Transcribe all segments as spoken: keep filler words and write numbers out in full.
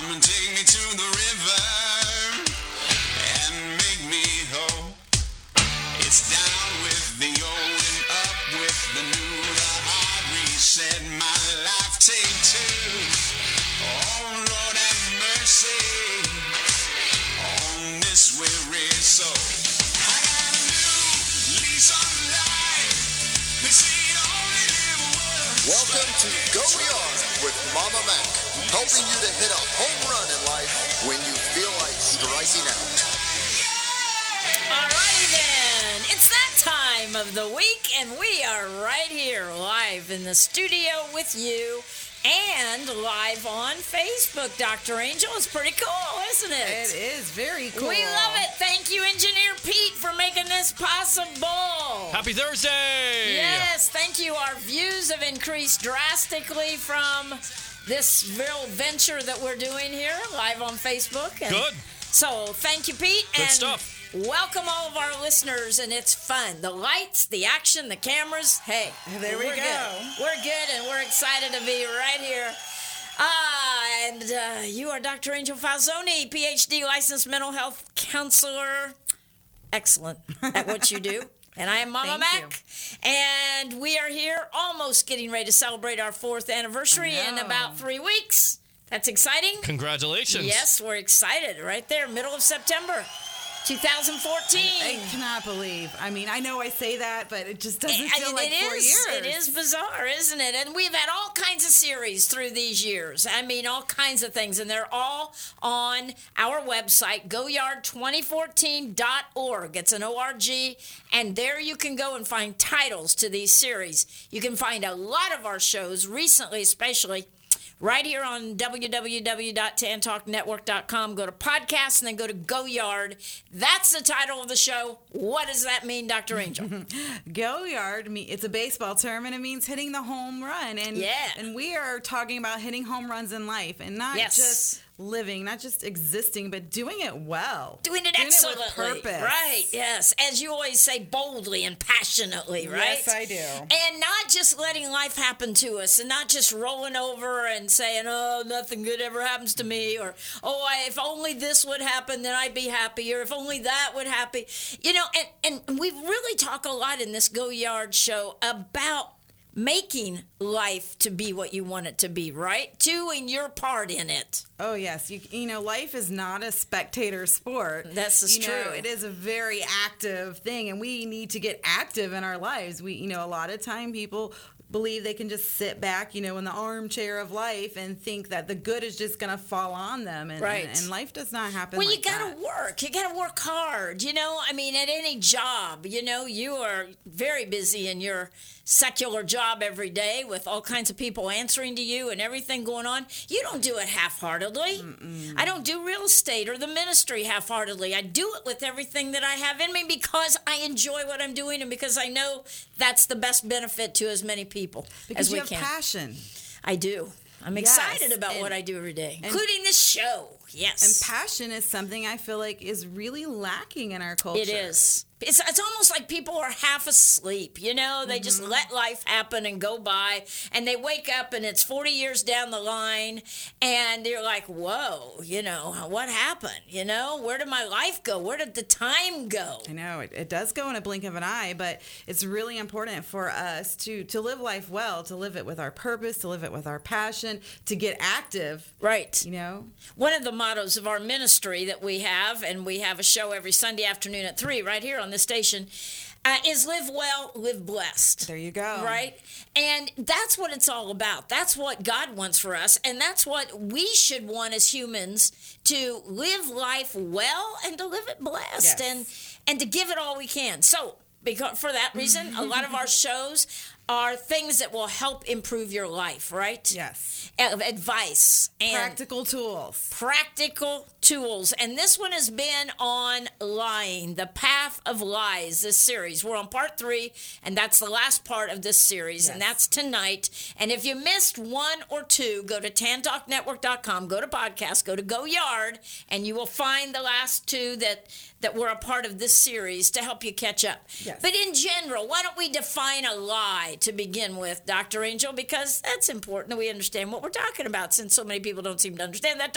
Come and take me to the river and make me whole. It's down with the old and up with the new. The hard reset, my life take two. Oh Lord have mercy on this weary soul. I got a new lease on life. They say you only live once. Welcome to Go Yard with Mama Mac, helping you to hit a home run in life when you feel like striking out. Alrighty then, it's that time of the week, and we are right here live in the studio with you and live on Facebook. Doctor Angel, it's pretty cool, isn't it? It is very cool. We love it. Thank you, Engineer Pete, for making this possible. Happy Thursday! Yes, thank you. Our views have increased drastically from this real venture that we're doing here live on Facebook. And Good. So thank you, Pete. Good and stuff. Welcome all of our listeners, and it's fun. The lights, the action, the cameras. Hey, There we we're go. Good. We're good, and we're excited to be right here. Ah, and uh, you are Doctor Angel Falzoni, P H D licensed mental health counselor. Excellent at what you do. And I am Mama Thank Mac. And we are here almost getting ready to celebrate our fourth anniversary I in know. about three weeks. That's exciting. Congratulations. Yes, we're excited. Right there, middle of September, twenty fourteen. I cannot believe. I mean, I know I say that, but it just doesn't feel And like it four is, years. It is bizarre, isn't it? And we've had all kinds of series through these years. I mean, all kinds of things. And they're all on our website, go yard twenty fourteen dot org. It's an O R G. And there you can go and find titles to these series. You can find a lot of our shows, recently especially, right here on w w w dot tan talk network dot com. Go to podcast and then go to Go Yard. That's the title of the show. What does that mean, Doctor Angel? Go Yard, me- it's a baseball term, and it means hitting the home run. And, Yeah. and we are talking about hitting home runs in life, and not Yes. just living, not just existing, but doing it well. Doing it Doing it excellently. with purpose. Right, yes. As you always say, boldly and passionately, right? Yes, I do. And not just letting life happen to us and not just rolling over and saying, oh, nothing good ever happens to me, or, oh, I, if only this would happen, then I'd be happy, or if only that would happen. You know, and, and we really talk a lot in this Go Yard show about making life to be what you want it to be, right? Doing your part in it. Oh, yes. You, you know, life is not a spectator sport. That's just you know, true. It is a very active thing, and we need to get active in our lives. We, you know, a lot of time people believe they can just sit back, you know, in the armchair of life and think that the good is just going to fall on them. And, Right. and, and life does not happen Well, like you got to that. work. You got to work hard. You know, I mean, at any job, you know, you are very busy in your secular job every day with all kinds of people answering to you and everything going on. You don't do it half-heartedly. Mm-mm. I don't do real estate or the ministry half-heartedly. I do it with everything that I have in me because I enjoy what I'm doing and because I know that's the best benefit to as many people Because as we you have can. passion. I do. I'm Yes, excited about and- what I do every day, and- including this show. Yes. And passion is something I feel like is really lacking in our culture. It is. It's it's almost like people are half asleep, you know? They just let life happen and go by, and they wake up and it's forty years down the line, and you're like, whoa, you know, what happened? You know, where did my life go? Where did the time go? I know it, it does go in a blink of an eye, but it's really important for us to to live life well, to live it with our purpose, to live it with our passion, to get active. Right. You know, One of the mottos of our ministry that we have, and we have a show every Sunday afternoon at three right here on this station, uh, is live well, live blessed. there you go. Right? And that's what it's all about. That's what God wants for us. And that's what we should want as humans, to live life well and to live it blessed, Yes. and, and to give it all we can. So, because for that reason, a lot of our shows are things that will help improve your life, right? Yes. Of advice and Practical tools. practical tools. And this one has been on lying, the path of lies, this series. We're on part three, and that's the last part of this series, and Yes. that's tonight. And if you missed one or two, go to tan talk network dot com, go to podcast, go to Go Yard, and you will find the last two that, that were a part of this series to help you catch up. Yes. But in general, why don't we define a lie to begin with, Doctor Angel? Because that's important that we understand what we're talking about, since so many people don't seem to understand that term.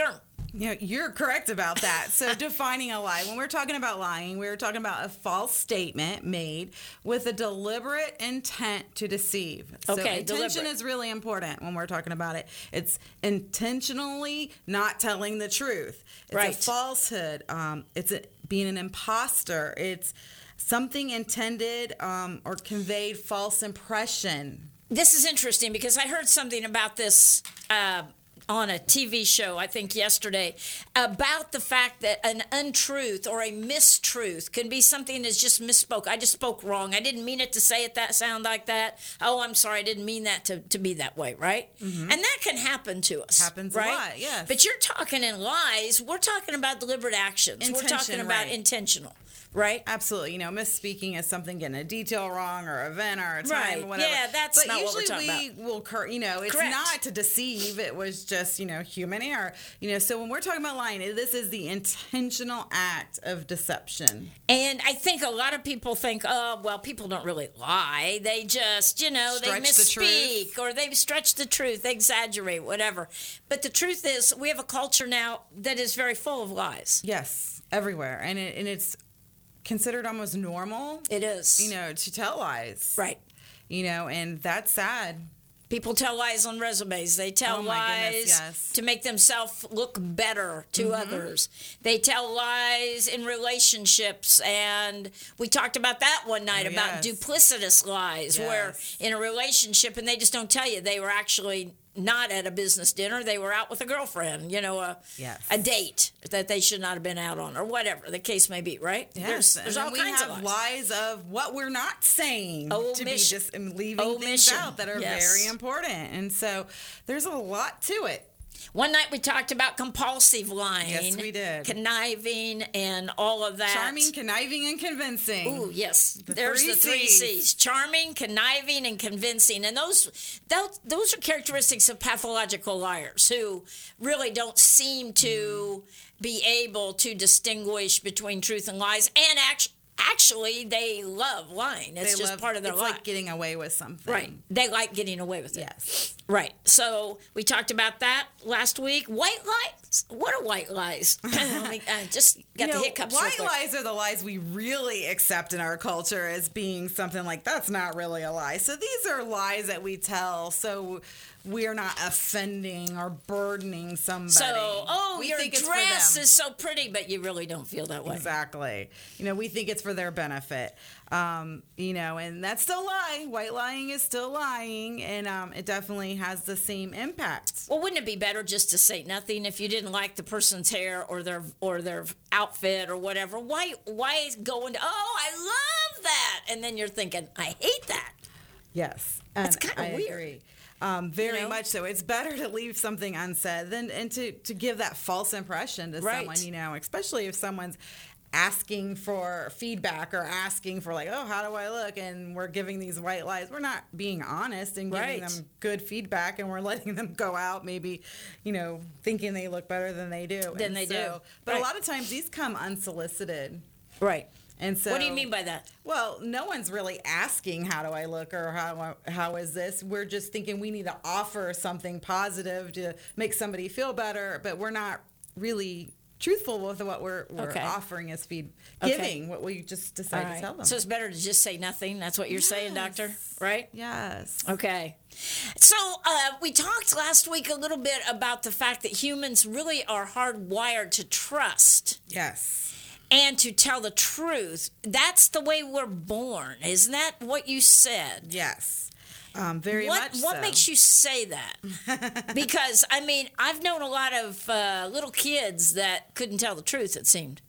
You know, you're correct about that. So defining a lie. When we're talking about lying, we're talking about a false statement made with a deliberate intent to deceive. So Okay, intention deliberate. is really important when we're talking about it. It's intentionally not telling the truth. It's Right. a falsehood. Um, it's a, being an imposter. It's something intended um, or conveyed false impression. This is interesting because I heard something about this uh, on a T V show, I think yesterday, about the fact that an untruth or a mistruth can be something that's just misspoke. I just spoke wrong. I didn't mean it to say it that sound like that. Oh, I'm sorry. I didn't mean that to, to be that way, right? Mm-hmm. And that can happen to us. Happens a right? lot, yes. But you're talking in lies. We're talking about deliberate actions. We're Intention, talking about right. intentional. Right? Absolutely. You know, misspeaking is something getting a detail wrong or event or a time Right. or whatever. Yeah, that's but not what we're usually talking we will, cur- you know, it's Correct. not to deceive. It was just, you know, human error. You know, so when we're talking about lying, this is the intentional act of deception. And I think a lot of people think, oh, well, people don't really lie. They just, you know, Stretch they the misspeak or they stretch the truth, they exaggerate, whatever. But the truth is, we have a culture now that is very full of lies. Yes, everywhere. And it, and it's considered almost normal, It is. you know, to tell lies. Right. You know, and that's sad. People tell lies on resumes. They tell Oh, my lies goodness, yes. to make themselves look better to Mm-hmm. others. They tell lies in relationships. And we talked about that one night Oh, about yes. duplicitous lies, where Yes. in a relationship, and they just don't tell you they were actually not at a business dinner. They were out with a girlfriend, you know, a, Yes. a date that they should not have been out on or whatever the case may be, right? Yes, There's, and there's then all we kinds have of lies. lies. of what we're not saying Omission. to be just and leaving things Omission. out that are Yes. very important. And so there's a lot to it. One night we talked about compulsive lying. Yes, we did. Conniving and all of that. Charming, conniving, and convincing. Ooh, yes. The There's three the three Cs. C's. Charming, conniving, and convincing. And those, those those are characteristics of pathological liars who really don't seem to be able to distinguish between truth and lies. And actually, actually they love lying. It's They just love- part of their it's life. like getting away with something. Right. They like getting away with it. Yes. Right. So we talked about that last week. White lies. What are white lies? Let me- I just got You the know, hiccups. real white quick. lies are the lies we really accept in our culture as being something like that's not really a lie. So these are lies that we tell so we're not offending or burdening somebody. So, oh, we your think it's for dress them. is so pretty, but you really don't feel that way. Exactly. You know, we think it's for their benefit. Um, you know, and that's still a lie. White lying is still lying, and um, it definitely has the same impact. Well, wouldn't it be better just to say nothing if you didn't like the person's hair or their or their outfit or whatever? Why why go into, oh, I love that, and then you're thinking, I hate that. Yes. That's and kinda I weird. agree. Um, very You know? much so. It's better to leave something unsaid than and to, to give that false impression to Right. someone, you know, especially if someone's asking for feedback or asking for like, oh, how do I look? And we're giving these white lies. We're not being honest and giving Right. them good feedback, and we're letting them go out maybe, you know, thinking they look better than they do. Than And they so- do. But Right. a lot of times these come unsolicited. Right. And so, What do you mean by that? Well, no one's really asking how do I look or how how is this. We're just thinking we need to offer something positive to make somebody feel better, but we're not really truthful with what we're, we're Okay. offering as feed Okay. giving what we just All decide right. to tell them. So it's better to just say nothing. That's what you're saying, doctor, right? Yes. Okay. So uh, we talked last week a little bit about the fact that humans really are hardwired to trust Yes. and to tell the truth. That's the way we're born. Isn't that what you said? Yes. Um, very What much what so. makes you say that? Because I mean, I've known a lot of uh, little kids that couldn't tell the truth. It seemed.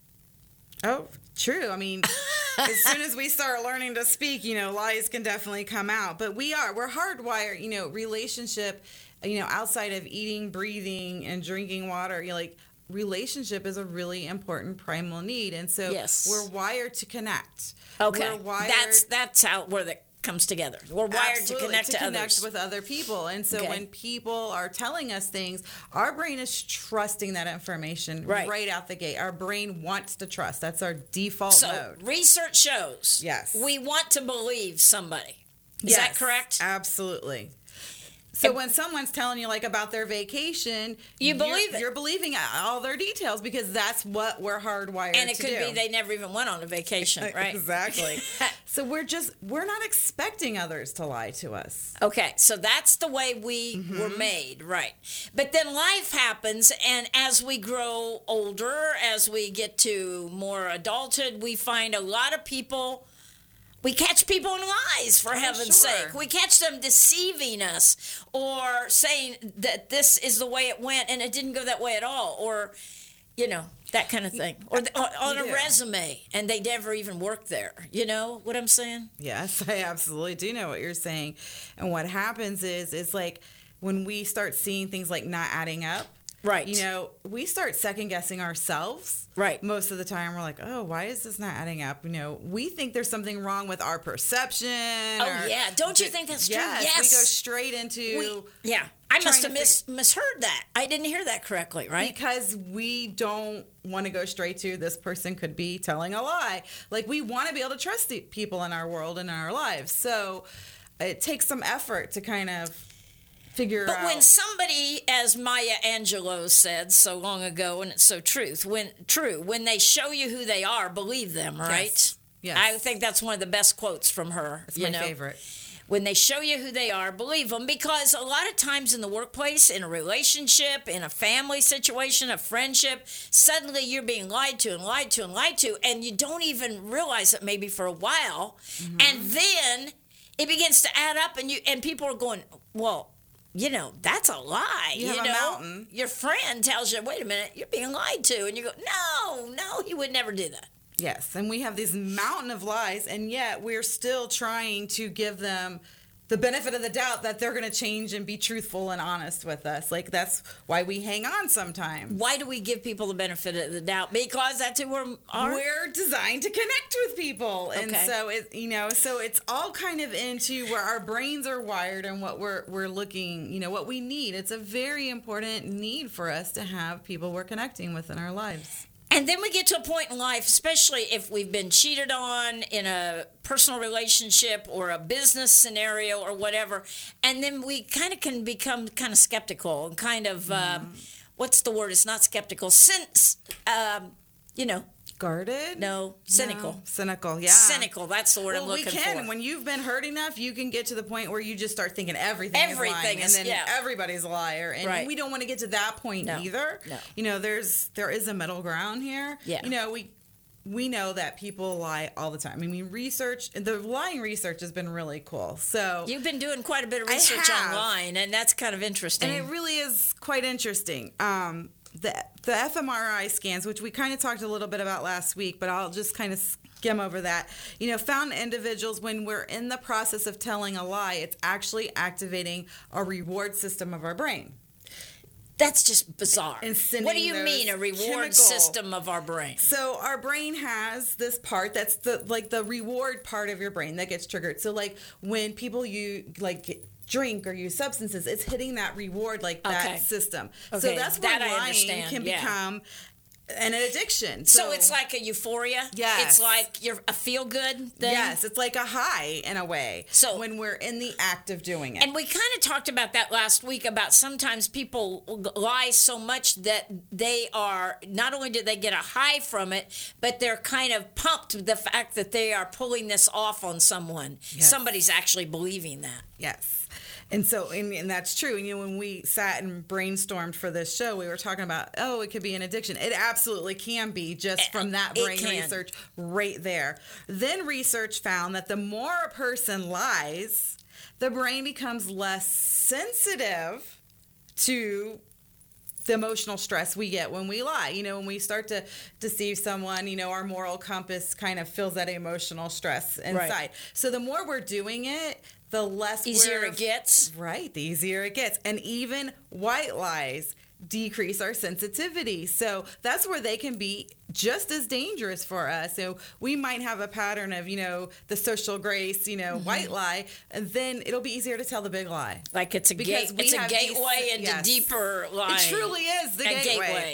Oh, true. I mean, as soon as we start learning to speak, you know, lies can definitely come out. But we are, we're hardwired, you know, relationship, you know, outside of eating, breathing, and drinking water, you know, like, relationship is a really important primal need. And so Yes. we're wired to connect. Okay, We're wired that's that's how where that comes together. We're wired Absolutely, to connect to, connect others. with other people. And so Okay. when people are telling us things, our brain is trusting that information Right. right out the gate. Our brain wants to trust. That's our default So mode. research shows. Yes. We want to believe somebody. Is Yes, that correct? Absolutely. So when someone's telling you like about their vacation, You you're- believe it. You're believing all their details because that's what we're hardwired And it to could do. be they never even went on a vacation, right? Exactly. So we're just we're not expecting others to lie to us. Okay, so that's the way we Mm-hmm. were made, right? But then life happens, and as we grow older, as we get to more adulthood, we find a lot of people. We catch people in lies, for heaven's sure. sake. We catch them deceiving us or saying that this is the way it went and it didn't go that way at all, or, you know, that kind of thing. Or, the, or on a do. resume and they never even worked there. You know what I'm saying? Yes, I absolutely do know what you're saying. And what happens is is like when we start seeing things like not adding up, Right. you know, we start second guessing ourselves. Right. Most of the time, we're like, oh, why is this not adding up? You know, we think there's something wrong with our perception. Oh, or- yeah. Don't you think that's true? Yes. Yes. We go straight into We- yeah. I trying must to have mis- misheard that. I didn't hear that correctly, right? because we don't want to go straight to this person could be telling a lie. Like we want to be able to trust the people in our world and in our lives. So it takes some effort to kind of figure But out. when somebody, as Maya Angelou said so long ago, and it's so truth, when true, when they show you who they are, believe them, right? Yes. Yes. I think that's one of the best quotes from her. it's you my know? favorite. When they show you who they are, believe them, because a lot of times in the workplace, in a relationship, in a family situation, a friendship, suddenly you're being lied to and lied to and lied to, and you don't even realize it maybe for a while, Mm-hmm. and then it begins to add up, and you and people are going, well, you know, that's a lie. You have a know, mountain. Your friend tells you, wait a minute, you're being lied to, and you go, no, no, he would never do that. Yes, and we have this mountain of lies, and yet we're still trying to give them the benefit of the doubt that they're going to change and be truthful and honest with us. Like that's why we hang on sometimes. Why do we give people the benefit of the doubt? Because that's who we're are. We're designed to connect with people, and Okay. so it you know so it's all kind of into where our brains are wired and what we're we're looking you know what we need. It's a very important need for us to have people we're connecting with in our lives. And then we get to a point in life, especially if we've been cheated on in a personal relationship or a business scenario or whatever, and then we kind of can become kind of skeptical and kind of, uh, what's the word? It's not skeptical, Sin- um, you know, Guarded? no, cynical. No. Cynical, yeah. Cynical, that's the word Well, I'm looking we can. for. When you've been hurt enough, you can get to the point where you just start thinking everything, Everything is lying, is- and then yeah. everybody's a liar. And Right. we don't want to get to that point No. either. No. You know, there's there is a middle ground here. Yeah. You know, we we know that people lie all the time. I mean, research the lying research has been really cool. So You've been doing quite a bit of I research have. online, and that's kind of interesting. and it really is quite interesting. Um, the the fMRI scans, which we kind of talked a little bit about last week, but I'll just kind of skim over that. You know, found individuals when we're in the process of telling a lie, it's actually activating a reward system of our brain. That's just bizarre. And sending What do you those mean, a reward chemical- system of our brain? So our brain has this part that's the like the reward part of your brain that gets triggered. So like when people you like drink or use substances, it's hitting that reward like that Okay. system. Okay, So that's where that I lying understand, can yeah. become an addiction. So, it's like a euphoria. Yes. It's like you're a feel good thing. yes, it's like a high in a way. So- when we're in the act of doing it. And we kind of talked about that last week about sometimes people lie so much that they are not only do they get a high from it, but they're kind of pumped with the fact that they are pulling this off on someone. Yes. Somebody's actually believing that. Yes. And so, and, and that's true. And, you know, when we sat and brainstormed for this show, we were talking about, oh, it could be an addiction. It absolutely can be just from that It brain can. research right there. Then research found that the more a person lies, the brain becomes less sensitive to the emotional stress we get when we lie. You know, when we start to deceive someone, you know, our moral compass kind of feels that emotional stress inside. Right. So the more we're doing it, the less Easier we're- it gets. Right, the easier it gets. And even white lies decrease our sensitivity. So that's where they can be just as dangerous for us. So we might have a pattern of, you know, the social grace, you know, white lie, and then it'll be easier to tell the big lie. Like it's a Because gate. we It's a have these- gateway into yes. deeper lying. It truly is the a gateway. gateway.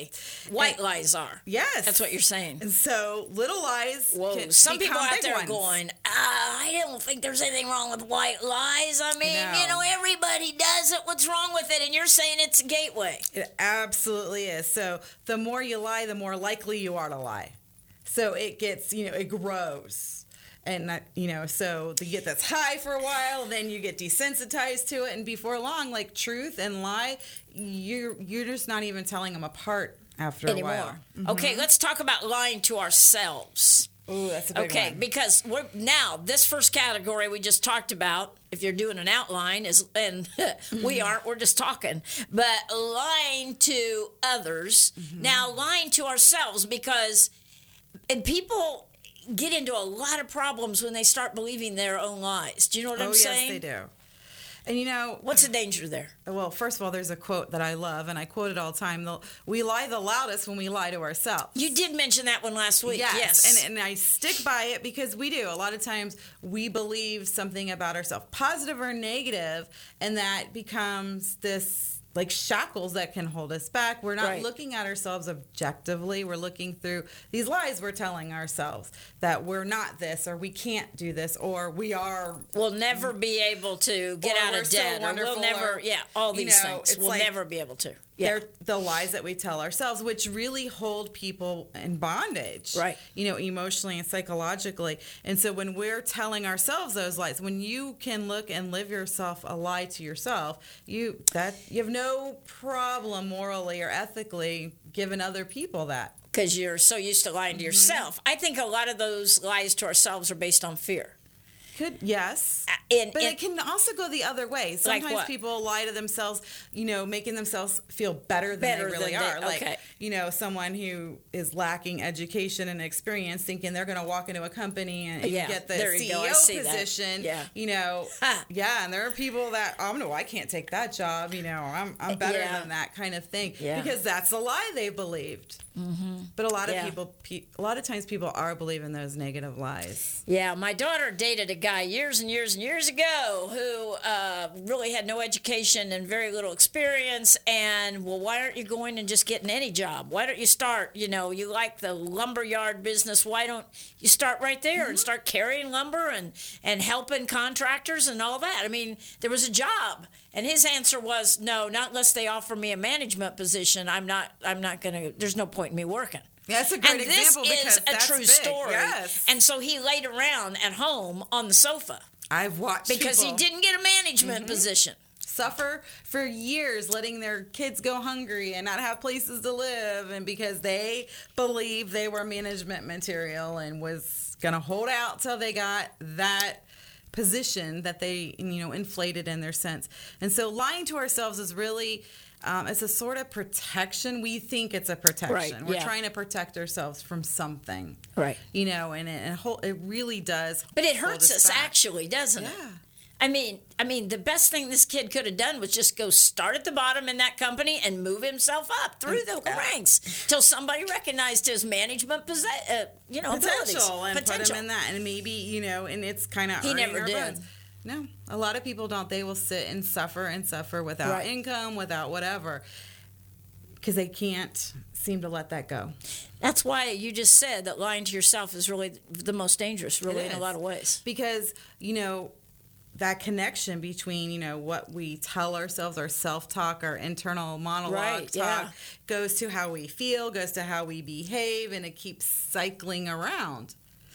White lies are. Yes. That's what you're saying. And so little lies. Whoa, can some people become out big there are ones. going, uh, I don't think there's anything wrong with white lies. I mean, No. you know, everybody does it. What's wrong with it? And you're saying it's a gateway. It absolutely is. So the more you lie, the more likely you are to lie. So it gets, you know, it grows. And, that, you know, so you get this high for a while, then you get desensitized to it. And before long, like truth and lie, you're, you're just not even telling them apart after Anymore. a while. Okay, let's talk about lying to ourselves. Ooh, that's a big Okay, one. because we're now this first category we just talked about. If you're doing an outline, is and we aren't. We're just talking, but lying to others. Mm-hmm. Now, lying to ourselves because and people get into a lot of problems when they start believing their own lies. Do you know what Oh, I'm yes, saying? they do. And, you know, What's the danger there? well, first of all, there's a quote that I love, and I quote it all the time. The- We lie the loudest when we lie to ourselves. You did mention that one last week. Yes, Yes. And, and I stick by it because we do. A lot of times we believe something about ourselves, positive or negative, and that becomes this like shackles that can hold us back. We're not Right. looking at ourselves objectively. We're looking through these lies we're telling ourselves that we're not this, or we can't do this, or we are. We'll never be able to get Or out we're of so debt, or we'll wonderful, never, or, yeah, all you these know, things. it's We'll like- never be able to. Yeah. They're the lies that we tell ourselves, which really hold people in bondage, Right. You know, emotionally and psychologically. And so when we're telling ourselves those lies, when you can look and live yourself a lie to yourself, you that you have no problem morally or ethically giving other people that. Because you're so used to lying to Mm-hmm. yourself. I think a lot of those lies to ourselves are based on fear. Could yes. In, But in- it can also go the other way. Sometimes what? people lie to themselves, you know, making themselves feel better than Better they really than they- are. Like, okay. you know, someone who is lacking education and experience, thinking they're going to walk into a company and Yeah, get the there you C E go. I O see that. position. Yeah. You know, Ha. yeah, and there are people that, oh no, I can't take that job. You know, I'm I'm better Yeah. than that kind of thing. Yeah. Because that's a lie they believed. Mm-hmm. But a lot of Yeah. people, pe- a lot of times, people are believing those negative lies. Yeah, my daughter dated a guy years and years and years ago who uh, really had no education and very little experience. And, well, why aren't you going and just getting any job? Why don't you start, you know, you like the lumberyard business. Why don't you start right there Mm-hmm. and start carrying lumber and, and helping contractors and all that? I mean, there was a job. And his answer was, no, not unless they offer me a management position. I'm not, I'm not going to, there's no point in me working. Yeah, that's a great And this example is because a that's true big. story. Yes. And so he laid around at home on the sofa I've watched because people he didn't get a management position. suffer for years letting their kids go hungry and not have places to live, and because they believed they were management material and was going to hold out till they got that position that they, you know, inflated in their sense. And so lying to ourselves is really um, it's a sort of protection. We think it's a protection. Right, We're yeah. trying to protect ourselves from something. Right. You know, and it, and whole, it really does. But it hold hurts us back. actually, doesn't it? Yeah. I mean, I mean, the best thing this kid could have done was just go start at the bottom in that company and move himself up through the ranks till somebody recognized his management, posi- uh, you know, abilities. potential and Potential. put him in that, and maybe, you know, and it's kind of He never did. No, a lot of people don't. They will sit and suffer and suffer without Right. income, without whatever, because they can't seem to let that go. That's why you just said that lying to yourself is really the most dangerous, really, It in a is. lot of ways. Because, you know, that connection between, you know, what we tell ourselves, our self-talk, our internal monologue Right, talk, yeah. goes to how we feel, goes to how we behave, and it keeps cycling around.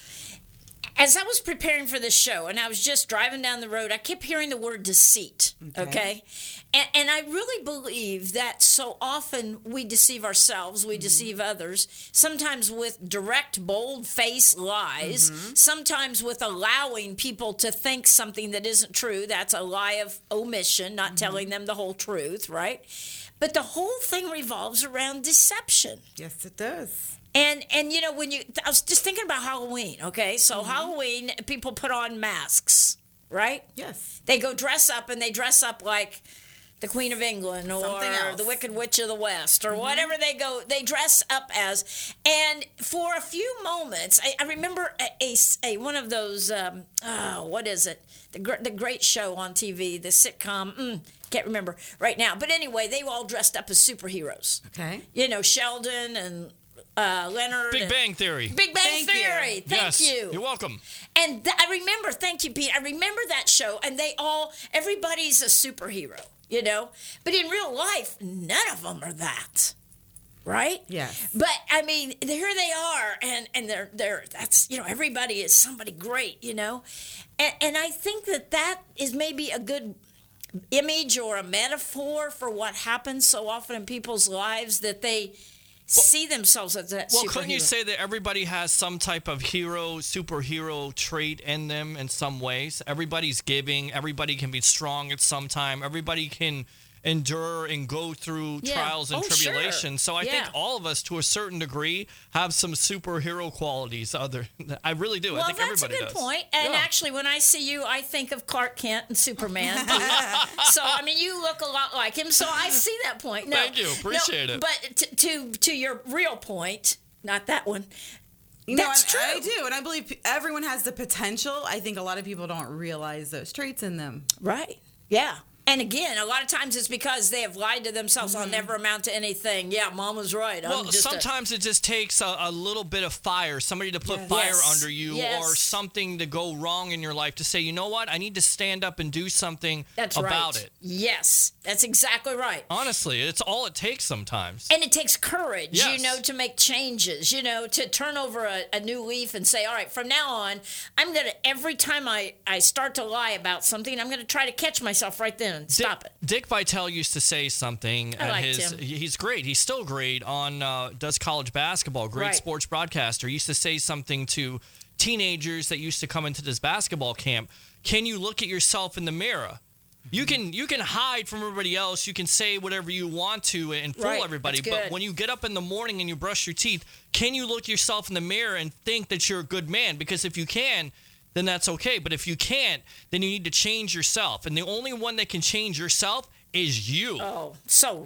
As I was preparing for this show and I was just driving down the road, I kept hearing the word deceit. Okay. Okay. And, and I really believe that so often we deceive ourselves, we Mm-hmm. deceive others, sometimes with direct, bold face lies, Mm-hmm. sometimes with allowing people to think something that isn't true. That's a lie of omission, not Mm-hmm. telling them the whole truth, right? But the whole thing revolves around deception. Yes, it does. And and you know when you I was just thinking about Halloween, okay? So Mm-hmm. Halloween people put on masks, right? Yes. They go dress up and they dress up like the Queen of England or Something else. the Wicked Witch of the West or whatever they go they dress up as. And for a few moments, I, I remember a, a, a- one of those um, oh, what is it? The gr- the great show on T V, the sitcom mm, can't remember right now. But anyway, they were all dressed up as superheroes. Okay. You know, Sheldon and uh, Leonard. Big and Bang Theory. Big Bang Thank you. Theory. Thank yes. you. You're welcome. And th- I remember, thank you, Pete. I remember that show, and they all, everybody's a superhero, you know? But in real life, none of them are that. Right? Yes. But I mean, here they are, and and they're they're that's you know everybody is somebody great, you know, and and I think that that is maybe a good image or a metaphor for what happens so often in people's lives that they see themselves as that Well, superhero. couldn't you say that everybody has some type of hero, superhero trait in them in some ways? Everybody's giving. Everybody can be strong at some time. Everybody can endure and go through Yeah. trials and Oh, sure. tribulations. So I Yeah. think all of us, to a certain degree, have some superhero qualities. Other, I really do. Well, I think that's a everybody good does. point. And Yeah. actually, when I see you, I think of Clark Kent and Superman. so, I mean, you look a lot like him. So I see that point. No, Thank you. Appreciate no, it. But to, to to your real point, not that one. You know, That's and true. I do, and I believe p- everyone has the potential. I think a lot of people don't realize those traits in them. Right. Yeah. And again, a lot of times it's because they have lied to themselves. I'll never amount to anything. Yeah, Mom was right. I'm Well, just a- sometimes it just takes a, a little bit of fire, somebody to put Yes. fire Yes. under you, Yes. or something to go wrong in your life to say, you know what, I need to stand up and do something That's about right. it. Yes, that's exactly right. Honestly, it's all it takes sometimes. And it takes courage, you Yes. know, to make changes, you know, to turn over a, a new leaf and say, all right, from now on, I'm going to, every time I, I start to lie about something, I'm going to try to catch myself right then and stop Dick, it. Dick Vitale used to say something I at liked his. him. He's great. He's still great on uh, does college basketball. Great Right. sports broadcaster. He used to say something to teenagers that used to come into this basketball camp. Can you look at yourself in the mirror? You can you can hide from everybody else. You can say whatever you want to and fool Right. everybody. That's But good. when you get up in the morning and you brush your teeth, can you look yourself in the mirror and think that you're a good man? Because if you can, then that's okay. But if you can't, then you need to change yourself. And the only one that can change yourself is you. Oh, so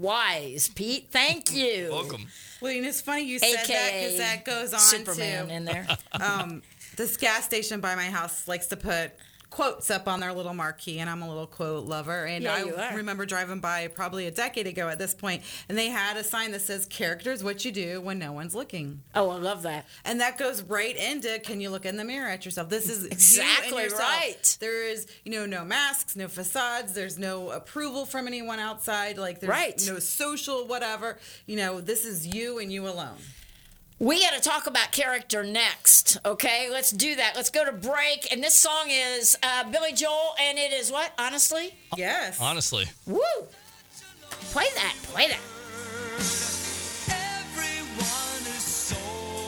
wise, Pete. Thank you. Welcome. Well, you know, it's funny you said that because A K A that goes on Superman to in there. um, this gas station by my house likes to put quotes up on their little marquee, and I'm a little quote lover. And Yeah, I you are. remember driving by probably a decade ago at this point, and they had a sign that says "Character is what you do when no one's looking," Oh, I love that. and that goes right into can you look in the mirror at yourself? This is you and Exactly yourself. right. There is you know no masks, no facades. There's no approval from anyone outside. Like there's Right. no social whatever. You know, this is you and you alone. We got to talk about character next, okay? Let's do that. Let's go to break. And this song is uh, Billy Joel, and it is what, honestly? Yes. Honestly. Woo! Play that, play that. Everyone is so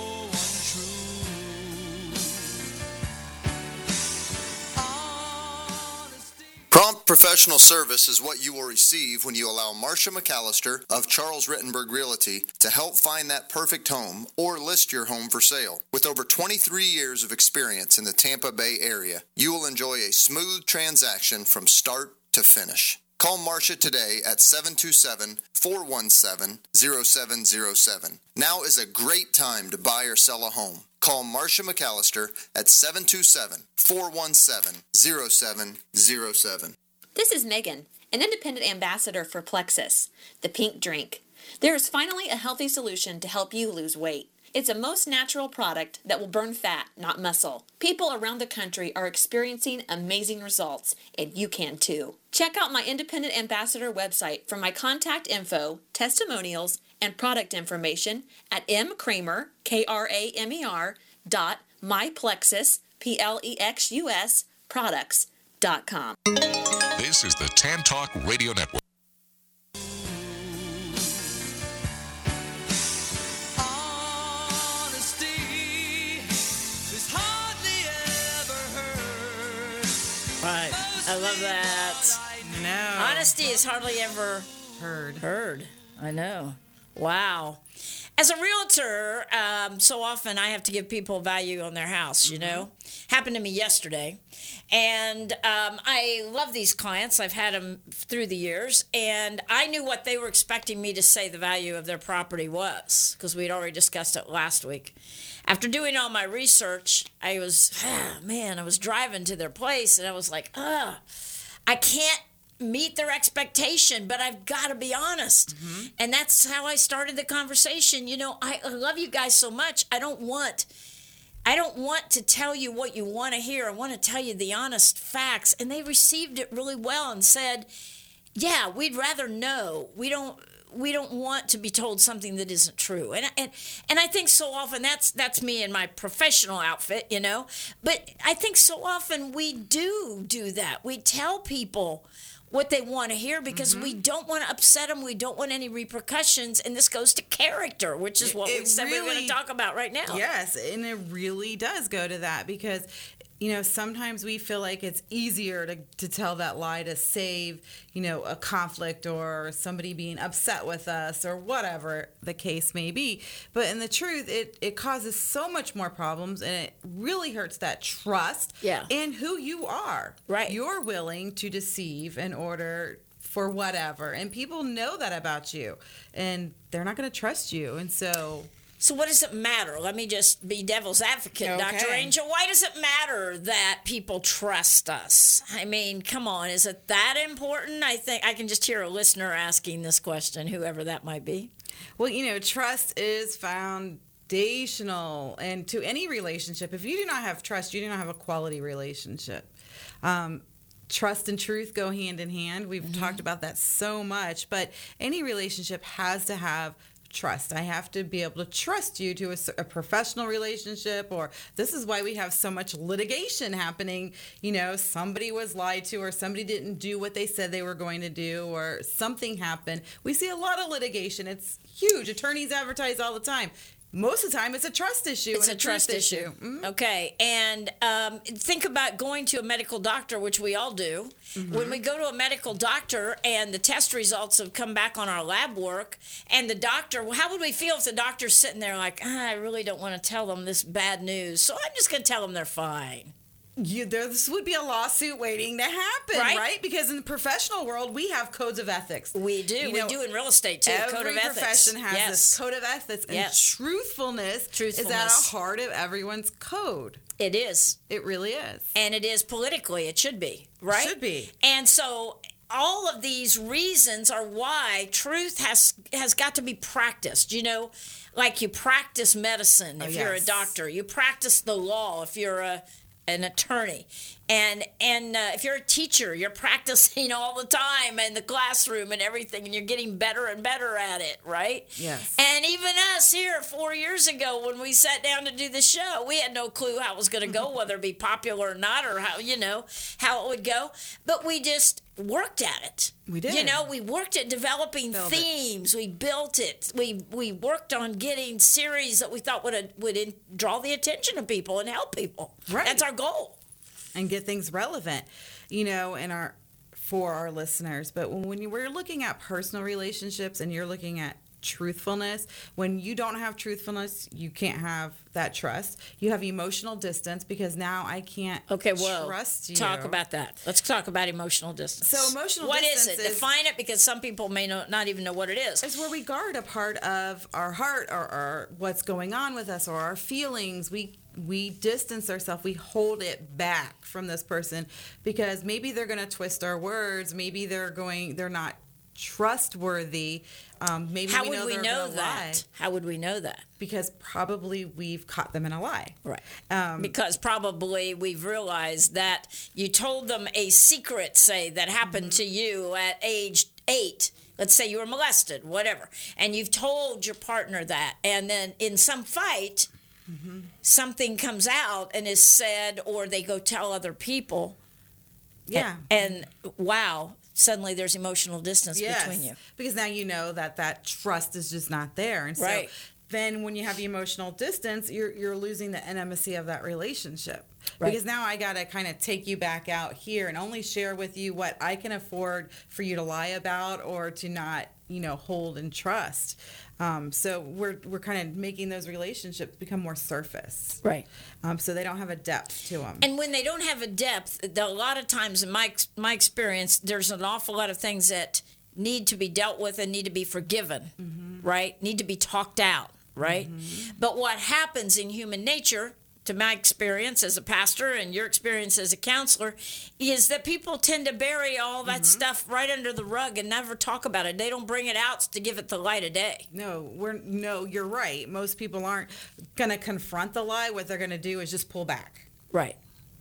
untrue. Prompt professional service is what you will receive when you allow Marcia McAllister of Charles Rittenberg Realty to help find that perfect home or list your home for sale. With over twenty-three years of experience in the Tampa Bay area, you will enjoy a smooth transaction from start to finish. Call Marcia today at seven two seven, four one seven, zero seven zero seven. Now is a great time to buy or sell a home. Call Marcia McAllister at seven two seven, four one seven, zero seven zero seven. This is Megan, an independent ambassador for Plexus, the pink drink. There is finally a healthy solution to help you lose weight. It's a most natural product that will burn fat, not muscle. People around the country are experiencing amazing results, and you can too. Check out my independent ambassador website for my contact info, testimonials, and product information at mkramer, K R A M E R, dot myplexus, P L E X U S, products dot com. This is the Tan Talk Radio Network. Honesty is hardly ever heard. Right. I love that. No. Honesty is hardly ever Heard. heard. I know. Wow. As a realtor, um, so often I have to give people value on their house, you know. Happened to me yesterday. And um, I love these clients. I've had them through the years. And I knew what they were expecting me to say the value of their property was, because we'd already discussed it last week. After doing all my research, I was, ah, man, I was driving to their place, and I was like, ah, I can't meet their expectation, but I've got to be honest. Mm-hmm. And that's how I started the conversation. You know, I love you guys so much. I don't want I don't want to tell you what you want to hear. I want to tell you the honest facts. And they received it really well and said, yeah, we'd rather know. We don't we don't want to be told something that isn't true. And and and I think so often that's that's me in my professional outfit, you know. But I think so often we do do that. We tell people what they want to hear because mm-hmm. we don't want to upset them. We don't want any repercussions. And this goes to character, which is what it we said really, we were going to talk about right now. Yes, and it really does go to that because, you know, sometimes we feel like it's easier to, to tell that lie to save, you know, a conflict or somebody being upset with us or whatever the case may be. But in the truth, it, it causes so much more problems and it really hurts that trust yeah. in who you are. Right. You're willing to deceive in order for whatever. And people know that about you and they're not going to trust you. And so... So what does it matter? Let me just be devil's advocate, Okay. Doctor Angel. Why does it matter that people trust us? I mean, come on, is it that important? I think I can just hear a listener asking this question, whoever that might be. Well, you know, trust is foundational and to any relationship. If you do not have trust, you do not have a quality relationship. Um, Trust and truth go hand in hand. We've mm-hmm. talked about that so much, but any relationship has to have trust. I have to be able to trust you to a, a professional relationship, or this is why we have so much litigation happening. You know, somebody was lied to, or somebody didn't do what they said they were going to do, or something happened. We see a lot of litigation. It's huge. Attorneys advertise all the time. Most of the time, it's a trust issue. It's and a, a trust issue. issue. Mm-hmm. Okay. And um, think about going to a medical doctor, which we all do. Mm-hmm. When we go to a medical doctor and the test results have come back on our lab work, and the doctor, how would we feel if the doctor's sitting there like, ah, I really don't want to tell them this bad news, so I'm just going to tell them they're fine? You, there, this would be a lawsuit waiting to happen, right? right? Because in the professional world, we have codes of ethics. We do. You we know, do in real estate, too. Every code of ethics. profession has yes. this code of ethics. And yes. truthfulness, truthfulness is at the heart of everyone's code. It is. It really is. And it is politically. It should be, right? It should be. And so all of these reasons are why truth has has got to be practiced. You know, like you practice medicine if oh, yes. you're a doctor. You practice the law if you're a an attorney. And and uh, if you're a teacher, you're practicing all the time in the classroom and everything, and you're getting better and better at it, right? Yes. And even us here four years ago when we sat down to do the show, we had no clue how it was going to go, whether it be popular or not, or how, you know, how it would go. But we just worked at it. We did. You know, we worked at developing Build themes. It. We built it. We we worked on getting series that we thought would would in, draw the attention of people and help people. Right. That's our goal. And get things relevant, you know, in our for our listeners. But when, when you, we're looking at personal relationships and you're looking at truthfulness, when you don't have truthfulness, you can't have that trust. You have emotional distance because now I can't okay, well, trust you. Talk about that. Let's talk about emotional distance. So emotional what distance is it? is, Define it, because some people may not, not even know what it is. It's where we guard a part of our heart or, or what's going on with us or our feelings. We we distance ourselves. We hold it back from this person because maybe they're going to twist our words. Maybe they're going. They're not trustworthy. Um, maybe How we know would we they're know gonna that? lie. How would we know that? Because probably we've caught them in a lie. Right. Um, because probably we've realized that you told them a secret, say, that happened mm-hmm. to you at age eight. Let's say you were molested, whatever. And you've told your partner that. And then in some fight, mm-hmm. something comes out and is said, or they go tell other people. Yeah. And, and wow. Suddenly there's emotional distance yes, between you. Because now you know that that trust is just not there. And so right. then when you have the emotional distance, you're you're losing the intimacy of that relationship. Right. Because now I got to kind of take you back out here and only share with you what I can afford for you to lie about or to not, you know, hold and trust. Um, so we're we're kind of making those relationships become more surface. Right. Um, so they don't have a depth to them. And when they don't have a depth, a lot of times in my my experience, there's an awful lot of things that need to be dealt with and need to be forgiven, mm-hmm. right? Need to be talked out, right? Mm-hmm. But what happens in human nature, to my experience as a pastor and your experience as a counselor, is that people tend to bury all that Mm-hmm. stuff right under the rug and never talk about it. They don't bring it out to give it the light of day. No, we're no, you're right. Most people aren't going to confront the lie. What they're going to do is just pull back. Right.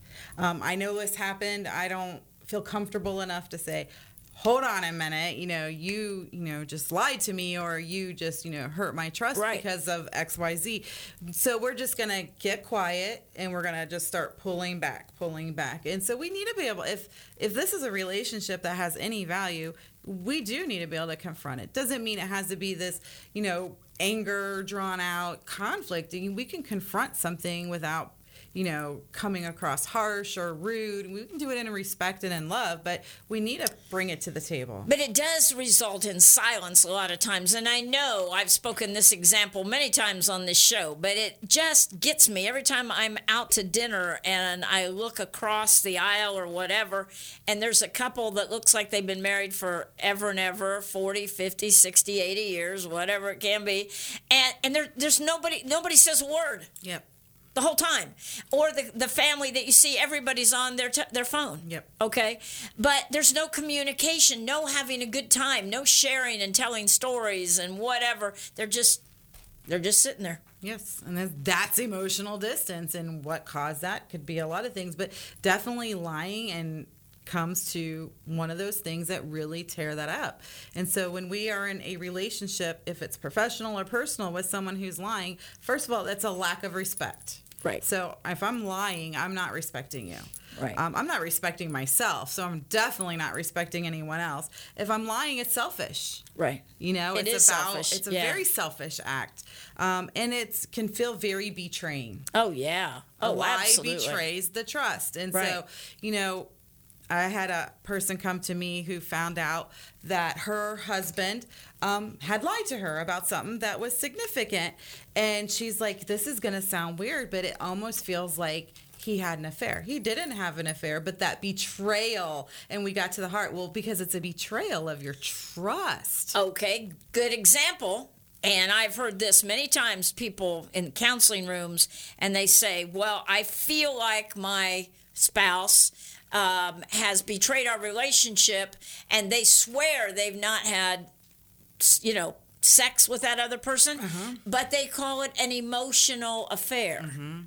Um, I know this happened. I don't feel comfortable enough to say, hold on a minute, you know, you, you know, just lied to me, or you just, you know, hurt my trust Right. because of X, Y, Z. So we're just going to get quiet and we're going to just start pulling back, pulling back. And so we need to be able, if, if this is a relationship that has any value, we do need to be able to confront it. Doesn't mean it has to be this, you know, anger, drawn out conflict. We can confront something without, you know, coming across harsh or rude. We can do it in respect and in love, but we need to bring it to the table. But it does result in silence a lot of times. And I know I've spoken this example many times on this show, but it just gets me every time I'm out to dinner and I look across the aisle or whatever, and there's a couple that looks like they've been married for ever and ever, forty, fifty, sixty, eighty years, whatever it can be. And, and there, there's nobody, nobody says a word. Yep. The whole time. Or the the family that you see, everybody's on their t- their phone. Yep. Okay? But there's no communication, no having a good time, no sharing and telling stories and whatever. They're just they're just sitting there. Yes, and that's, that's emotional distance, and what caused that could be a lot of things, but definitely lying and comes to one of those things that really tear that up. And so when we are in a relationship, if it's professional or personal, with someone who's lying, first of all, that's a lack of respect. Right. So if I'm lying, I'm not respecting you. Right. Um, I'm not respecting myself, so I'm definitely not respecting anyone else. If I'm lying, it's selfish. Right. You know, It it's is about selfish, it's a yeah. very selfish act, um, and it can feel very betraying. Oh yeah. A Oh, lie absolutely. betrays the trust, and Right. so you know, I had a person come to me who found out that her husband um, had lied to her about something that was significant. And she's like, this is going to sound weird, but it almost feels like he had an affair. He didn't have an affair, but that betrayal. And we got to the heart. Well, because it's a betrayal of your trust. Okay, good example. And I've heard this many times, people in counseling rooms, and they say, well, I feel like my spouse um, has betrayed our relationship, and they swear they've not had, you know, sex with that other person, but they call it an emotional affair. Uh,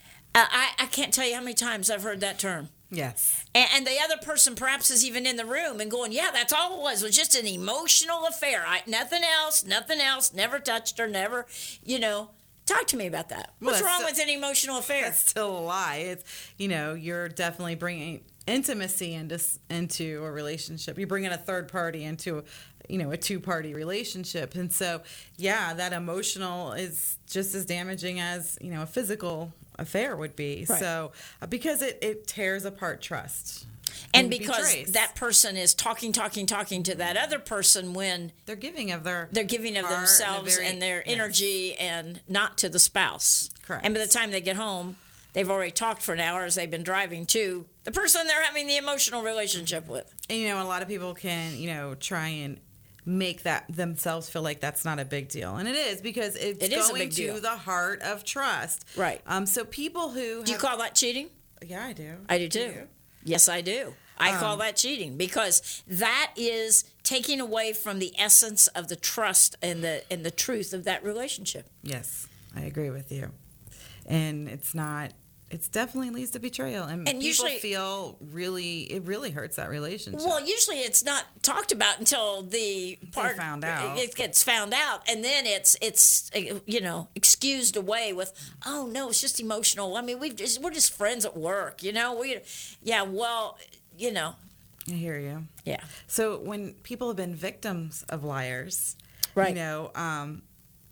I, I can't tell you how many times I've heard that term. Yes. And, and the other person perhaps is even in the room and going, yeah, that's all it was, was just an emotional affair. I, nothing else, nothing else, never touched her, never, you know. Talk to me about that. Well, What's that's wrong so- with an emotional affair? It's still a lie. It's, you know, you're definitely bringing intimacy into into a relationship. You're bringing a third party into, you know, a two-party relationship. And so, yeah, that emotional is just as damaging as, you know, a physical affair would be. Right. So, uh, because it, it tears apart trust. And because betrays. that person is talking, talking, talking to that other person when They're giving of their they're giving of heart and a themselves very- and their yes. energy and not to the spouse. Correct. And by the time they get home, they've already talked for an hour as they've been driving to the person they're having the emotional relationship with. And, you know, a lot of people can, you know, try and make that themselves feel like that's not a big deal. And it is, because it's It is a going big to deal. the heart of trust. Right. Um. So people who Do you have- call that cheating? Yeah, I do. I do too. you? Yes, I do. I Um, call that cheating, because that is taking away from the essence of the trust and the and the truth of that relationship. Yes, I agree with you. And it's not. It's definitely leads to betrayal, and, And people usually- feel really. It really hurts that relationship. Well, usually it's not talked about until the part found out. it gets found out, and then it's it's uh, you know excused away with, oh no, it's just emotional. I mean, we've just, we're just friends at work, you know. We, yeah, well, you know, I hear you. yeah, So when people have been victims of liars, Right. you know, um,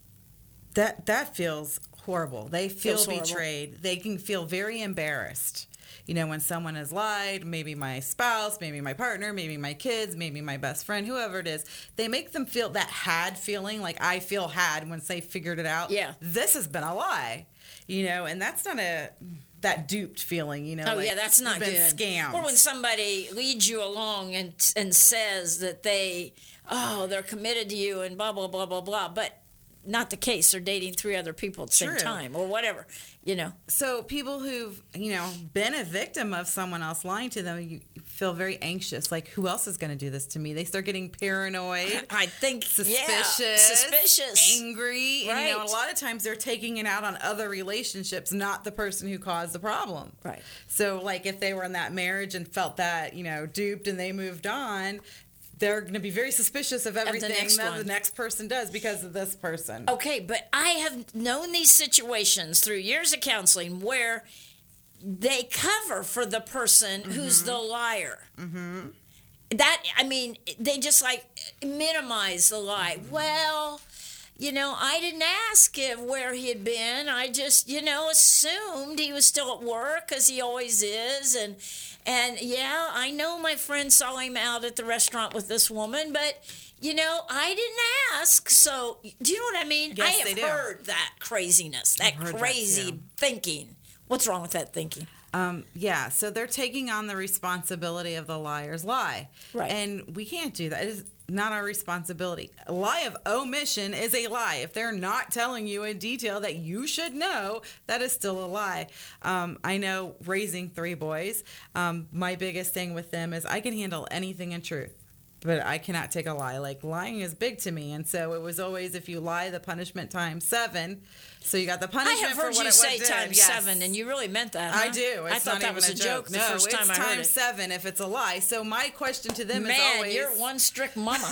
that that feels horrible. They feel Feels horrible. betrayed. They can feel very embarrassed. You know, when someone has lied, maybe my spouse, maybe my partner, maybe my kids, maybe my best friend, whoever it is, they make them feel that had feeling, like I feel had once they figured it out. Yeah. This has been a lie. You know, and that's not a that duped feeling, you know. oh like, yeah, that's not you've been good. Scammed. Or when somebody leads you along and and says that they, oh, they're committed to you and blah blah blah blah blah, but not the case. They're dating three other people at the same True. time or whatever, you know. So people who've, you know, been a victim of someone else lying to them, you feel very anxious. Like, who else is going to do this to me? They start getting paranoid. I think, Suspicious, yeah, suspicious. angry. And, you know, Right. a lot of times they're taking it out on other relationships, not the person who caused the problem. Right. So, like, if they were in that marriage and felt that, you know, duped and they moved on, they're going to be very suspicious of everything next that one. the next person does because of this person. Okay, but I have known these situations through years of counseling where they cover for the person who's the liar. Mm-hmm. That, I mean, they just like minimize the lie. Well, you know, I didn't ask him where he had been. I just, you know, assumed he was still at work because he always is. And, and yeah, I know my friend saw him out at the restaurant with this woman, but, you know, I didn't ask. So, do you know what I mean? Yes, I have they do. heard that craziness, that heard that crazy too. thinking. What's wrong with that thinking? Um, yeah, so they're taking on the responsibility of the liar's lie. Right. And we can't do that. It is not our responsibility. A lie of omission is a lie. If they're not telling you in detail that you should know, that is still a lie. Um, I know raising three boys, um, my biggest thing with them is I can handle anything in truth. But I cannot take a lie. Like, lying is big to me. And so it was always, if you lie, the punishment times seven. So you got the I punishment have for heard what you it say was times yes. seven, and you really meant that. Huh? I do. It's I thought not that even was a joke, the no, first it's time I heard times it. seven if it's a lie. So my question to them is Man, always, you're one strict mama.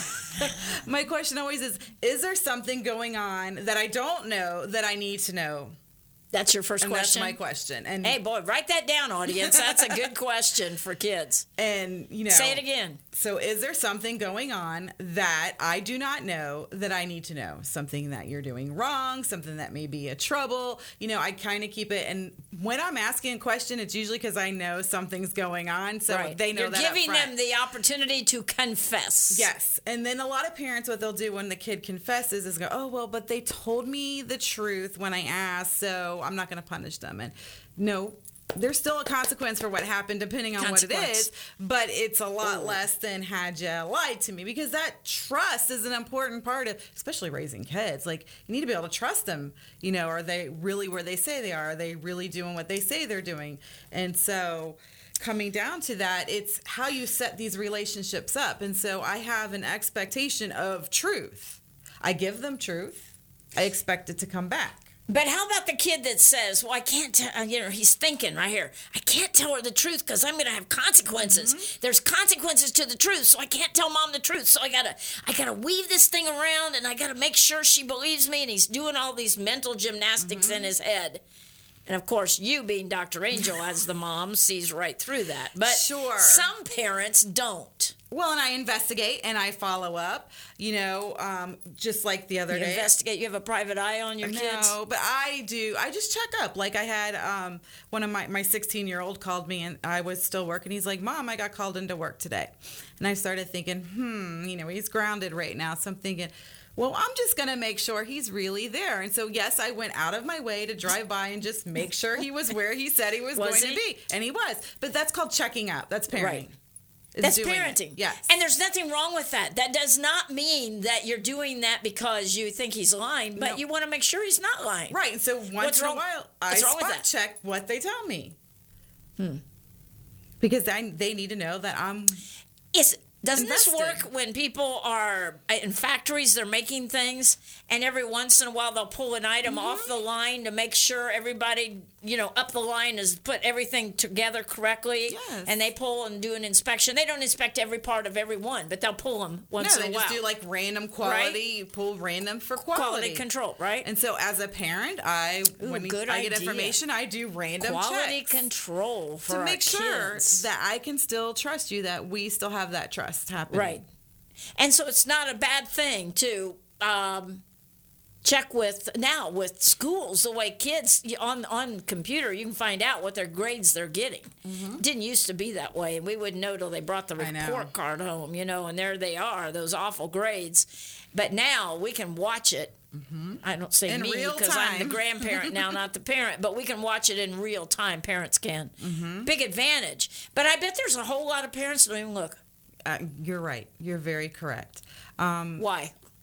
my question always is, is there something going on that I don't know that I need to know? That's your first And question? that's my question. And Hey, boy, write that down, audience. That's a good question for kids. and you know, Say it again. So is there something going on that I do not know that I need to know? Something that you're doing wrong, something that may be a trouble. You know, I kind of keep it. And when I'm asking a question, it's usually because I know something's going on. So Right. they know You're that up giving front. them the opportunity to confess. Yes. And then a lot of parents, what they'll do when the kid confesses is go, oh, well, but they told me the truth when I asked, so I'm not going to punish them. And no, there's still a consequence for what happened depending on what it Consequence. is, but it's a lot Ooh. less than had you lied to me, because that trust is an important part of, especially raising kids. Like, you need to be able to trust them. You know, are they really where they say they are? Are they really doing what they say they're doing? And so coming down to that, it's how you set these relationships up. And so I have an expectation of truth. I give them truth. I expect it to come back. But how about the kid that says, well, I can't tell, you know, he's thinking right here, I can't tell her the truth because I'm going to have consequences. Mm-hmm. There's consequences to the truth, so I can't tell mom the truth. So I got to I got to weave this thing around, and I got to make sure she believes me. And he's doing all these mental gymnastics Mm-hmm. in his head. And of course, you being Doctor Angel as the mom sees right through that. But Sure. some parents don't. Well, and I investigate and I follow up, you know, um, just like the other You day. investigate. You have a private eye on your kids. No, but I do. I just check up. Like, I had um, one of my my sixteen year old called me, and I was still working. He's like, Mom, I got called into work today. And I started thinking, hmm, you know, he's grounded right now. So I'm thinking, well, I'm just going to make sure he's really there. And so, yes, I went out of my way to drive by and just make sure he was where he said he was, Was going he? to be. And he was. But that's called checking out. That's parenting. Right. Is That's doing it. parenting. Yes. And there's nothing wrong with that. That does not mean that you're doing that because you think he's lying, but No. you want to make sure he's not lying. Right. And so once What's in wrong- a while, I what's wrong with spot that? check what they tell me. Hmm. Because I, they need to know that I'm. Is, doesn't this Invested. work when people are in factories, they're making things, and every once in a while they'll pull an item Mm-hmm. off the line to make sure everybody, you know, up the line has put everything together correctly. Yes. And they pull and do an inspection. They don't inspect every part of every one, but they'll pull them once No, in they a while. just do like random quality. You pull random for quality. Quality control, right? And so as a parent, I Ooh, when good I get idea. information, I do random Quality checks control for to our make sure kids. that I can still trust you, that we still have that trust happening. Right. And so it's not a bad thing to um, check with now with schools, the way kids on on computer, you can find out what their grades they're getting. It didn't used to be that way, and we wouldn't know till they brought the Mm-hmm. I know. report card home, you know, and there they are, those awful grades. But now we can watch it. I don't say In me real because I'm the time. grandparent now, not the parent, but we can watch it in real time. Parents can. Mm-hmm. Big advantage. But I bet there's a whole lot of parents that don't even look. Uh, you're right. You're very correct. Um, Why?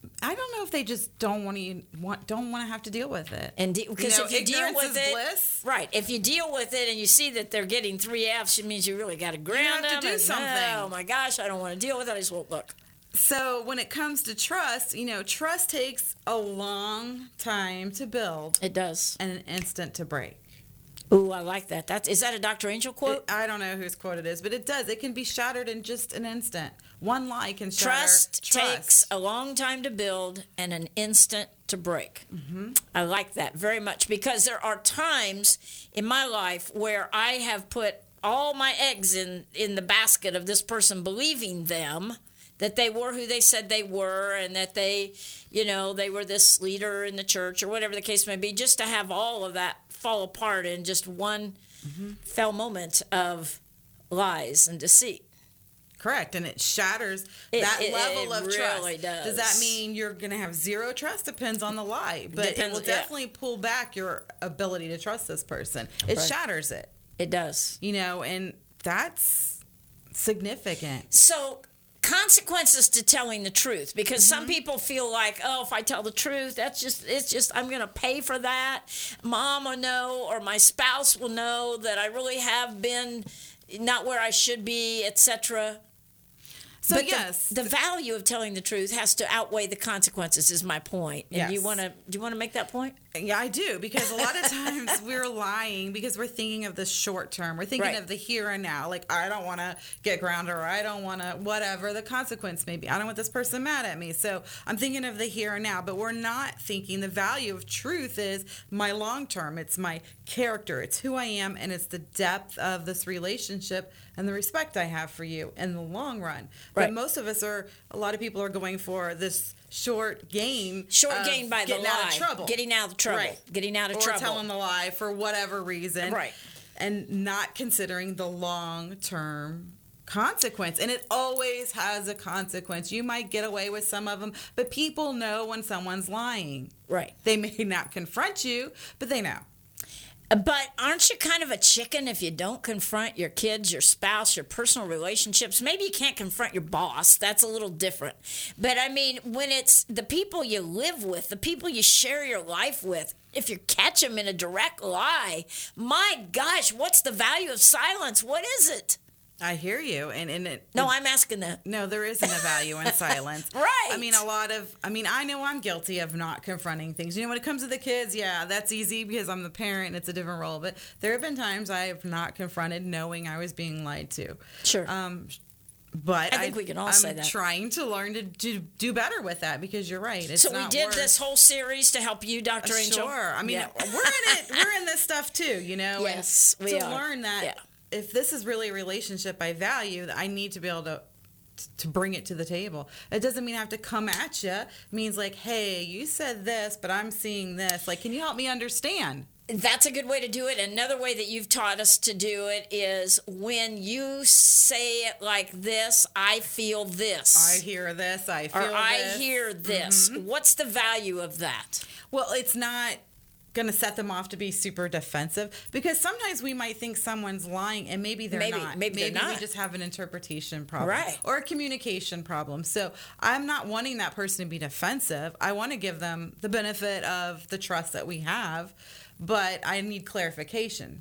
I don't know if they just don't want to want don't want to have to deal with it. And because You know, if you deal ignorance with is it, bliss. right? If you deal with it and you see that they're getting three Fs, it means you really got to ground have to them. do and, something. Oh my gosh, I don't want to deal with it. I just won't look. So when it comes to trust, you know, trust takes a long time to build It does. and an instant to break. Ooh, I like that. That's is that a Doctor Angel quote? It- I don't know whose quote it is, but it does. It can be shattered in just an instant. One lie can shatter Trust, trust. takes a long time to build and an instant to break. Mm-hmm. I like that very much because there are times in my life where I have put all my eggs in, in the basket of this person, believing them that they were who they said they were and that they, you know, they were this leader in the church or whatever the case may be, just to have all of that fall apart in just one mm-hmm. fell moment of lies and deceit. Correct, and it shatters It- that it- level it of really trust. does. that mean you're going to have zero trust? Depends on the lie, but it Depends- will yeah. definitely pull back your ability to trust this person. It Right. shatters it, It does. you know, and that's significant. So, consequences to telling the truth, because Mm-hmm. some people feel like, oh, if I tell the truth, that's just, it's just, I'm going to pay for that. Mom will know, or my spouse will know that I really have been not where I should be, et cetera. So But yes, the, the value of telling the truth has to outweigh the consequences. Is my point. And Yes. you want to? Do you want to make that point? yeah, I do, because a lot of times we're lying because we're thinking of the short term. We're thinking Right. of the here and now. Like, I don't want to get grounded, or I don't want to, whatever the consequence may be. I don't want this person mad at me. So I'm thinking of the here and now, but we're not thinking the value of truth is my long term. It's my character. It's who I am, and it's the depth of this relationship and the respect I have for you in the long run. But Right. most of us are, a lot of people are going for this short game. Short of gain by the getting out lie. of trouble. Getting out of trouble. Right. Getting out of or trouble. telling the lie for whatever reason. Right. And not considering the long term consequence. And it always has a consequence. You might get away with some of them, but people know when someone's lying. Right. They may not confront you, but they know. But aren't you kind of a chicken if you don't confront your kids, your spouse, your personal relationships? Maybe you can't confront your boss. That's a little different. But I mean, when it's the people you live with, the people you share your life with, if you catch them in a direct lie, my gosh, what's the value of silence? What is it? I hear you. And, and it, No, I'm asking that. No, there isn't a value in silence. Right. I mean, a lot of, I mean, I know I'm guilty of not confronting things. You know, when it comes to the kids, yeah, that's easy because I'm the parent and it's a different role. But there have been times I have not confronted knowing I was being lied to. Sure. Um, but I think we can all I'm say that. trying to learn to do, do better with that because you're right. It's so we not did worth- this whole series to help you, Doctor Uh, Angel? Sure. I mean, Yeah. we're in it. We're in this stuff too, you know. Yes, and we to are. learn that Yeah. if this is really a relationship I value, that I need to be able to to bring it to the table. It doesn't mean I have to come at you. It means like, hey, you said this, but I'm seeing this. Like, can you help me understand? That's a good way to do it. Another way that you've taught us to do it is when you say it like this, I feel this. I hear this. I feel or I this. hear this. What's the value of that? Well, it's not going to set them off to be super defensive because sometimes we might think someone's lying and maybe they're Maybe- not. maybe they're we not. just have an interpretation problem Right. or a communication problem. So I'm not wanting that person to be defensive. I want to give them the benefit of the trust that we have, but I need clarification.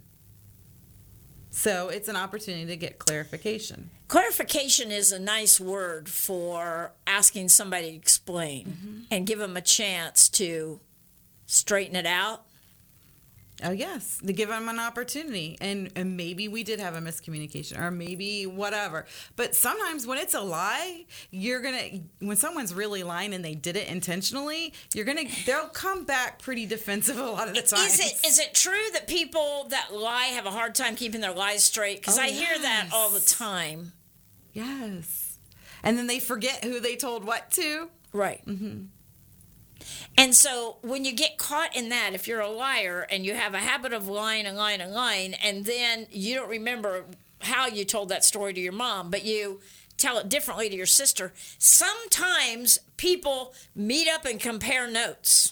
So it's an opportunity to get clarification. Clarification is a nice word for asking somebody to explain and give them a chance to straighten it out. Oh, yes. To give them an opportunity. And, and maybe we did have a miscommunication or maybe whatever. But sometimes when it's a lie, you're going to, when someone's really lying and they did it intentionally, you're going to, they'll come back pretty defensive a lot of the time. Is it is it true that people that lie have a hard time keeping their lies straight? Because Oh, I hear that yes. all the time. Yes. And then they forget who they told what to. Right. Mm-hmm. And so when you get caught in that, if you're a liar and you have a habit of lying and lying and lying, and then you don't remember how you told that story to your mom, but you tell it differently to your sister, sometimes people meet up and compare notes,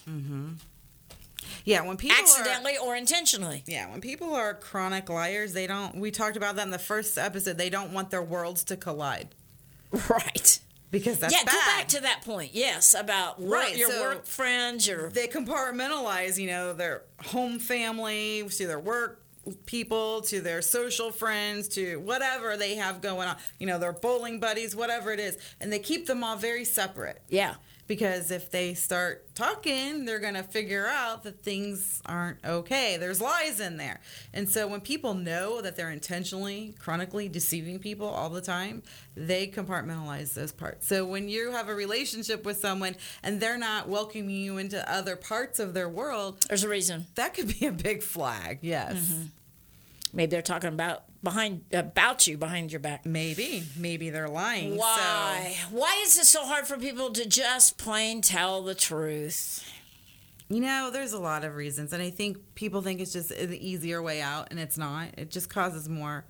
Yeah, when people accidentally are, or intentionally. yeah, when people are chronic liars, they don't, we talked about that in the first episode, they don't want their worlds to collide. Right. because that's yeah, bad. go back to that point. Yes, about work, Right, your so work friends, your they compartmentalize, you know, their home family to their work people to their social friends to whatever they have going on, you know, their bowling buddies, whatever it is, and they keep them all very separate. yeah. Because if they start talking, they're going to figure out that things aren't okay. There's lies in there. And so when people know that they're intentionally, chronically deceiving people all the time, they compartmentalize those parts. So when you have a relationship with someone and they're not welcoming you into other parts of their world, There's a reason. that could be a big flag. Yes. Mm-hmm. Maybe they're talking about behind about you behind your back. Maybe. Maybe they're lying. Why? Why is it so hard for people to just plain tell the truth? So, you know, there's a lot of reasons. And I think people think it's just an easier way out, and it's not. It just causes more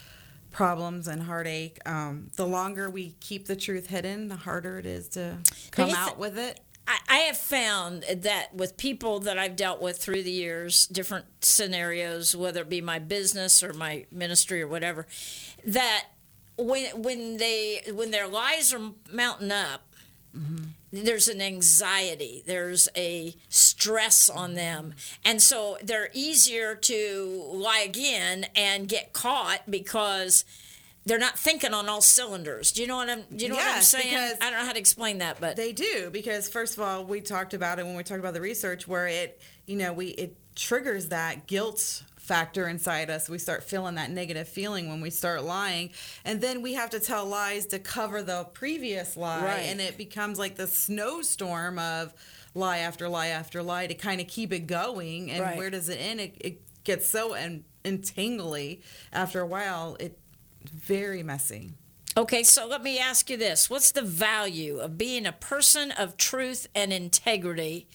problems and heartache. Um, the longer we keep the truth hidden, the harder it is to come you th- out with it. I, I have found that with people that I've dealt with through the years, different scenarios, whether it be my business or my ministry or whatever, that when when they when their lies are mounting up, mm-hmm. there's an anxiety, there's a stress on them, and so they're easier to lie again and get caught because they're not thinking on all cylinders. Do you know what I'm? Do you know what I'm Yes, saying? because I don't know how to explain that, but They do, because first of all, we talked about it when we talked about the research where it, you know, we it triggers that guilt factor inside us. We start feeling that negative feeling when we start lying, and then we have to tell lies to cover the previous lie, Right. and it becomes like the snowstorm of lie after lie after lie to kind of keep it going. And Right. where does it end? It, it gets so en- entangly after a while. It's very messy. Okay, so let me ask you this. What's the value of being a person of truth and integrity